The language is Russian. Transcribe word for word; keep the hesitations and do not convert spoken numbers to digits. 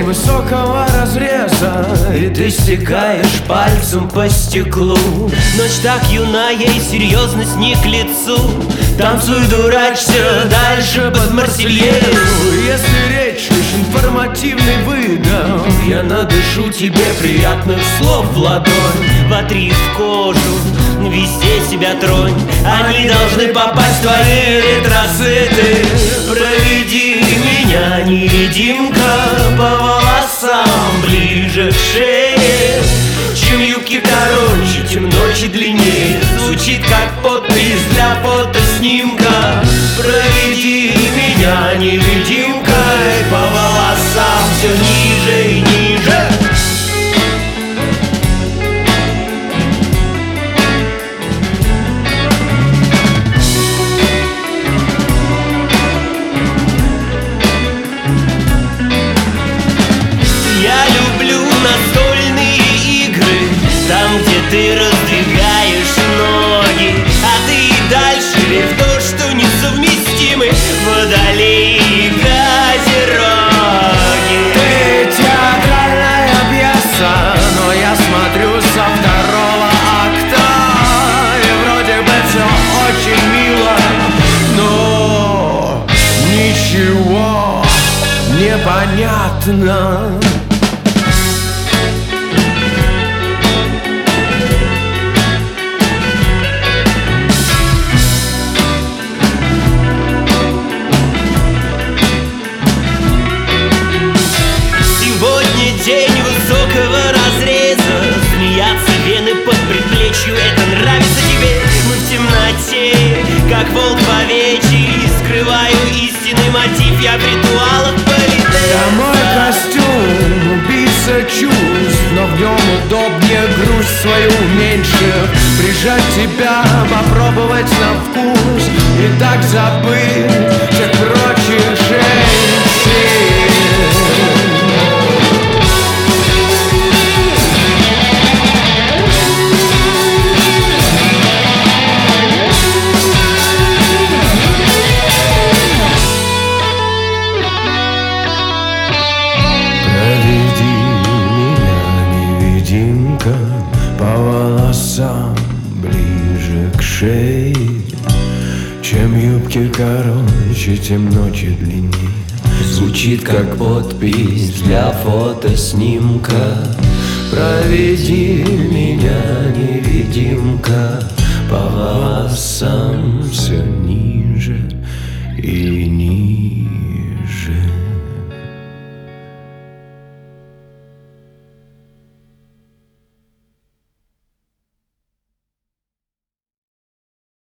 высокого разреза, и ты стекаешь пальцем по стеклу. Ночь так юная и серьезность не к лицу. Танцуй, дурачься дальше под Марсельезу. Если речь лишь информативный выдох, я надышу тебе приятных слов в ладонь. Вотри в кожу, везде себя тронь. Они должны попасть в твои эритроциты. Проведи меня, невидимка, по волосам ближе к шее. Чем юбки короче, тем ночи длиннее. Звучит как подпись для фотоснимка. Проведи меня, невидимка, по волосам все ниже и ниже. Я люблю настольные игры, там, где ты раздвигаешь ноги, а ты и дальше верь в то, что несовместимы водолей и козероги. Ты театральная пьеса, но я смотрю со второго акта, и вроде бы все очень мило, но ничего не понятно. День высокого разреза, смеяться вены под предплечью. Это нравится тебе? Мы в темноте, как волк в овечьей. Скрываю истинный мотив, я в ритуалах политея. Да мой костюм, убийца чувств, но в нем удобнее грусть свою меньше. Прижать тебя, попробовать на вкус и так забыть всех прочих женщин. По волосам ближе к шее. Чем юбки короче, тем ночи длиннее. Звучит как подпись для фотоснимка. Проведи меня, невидимка, по волосам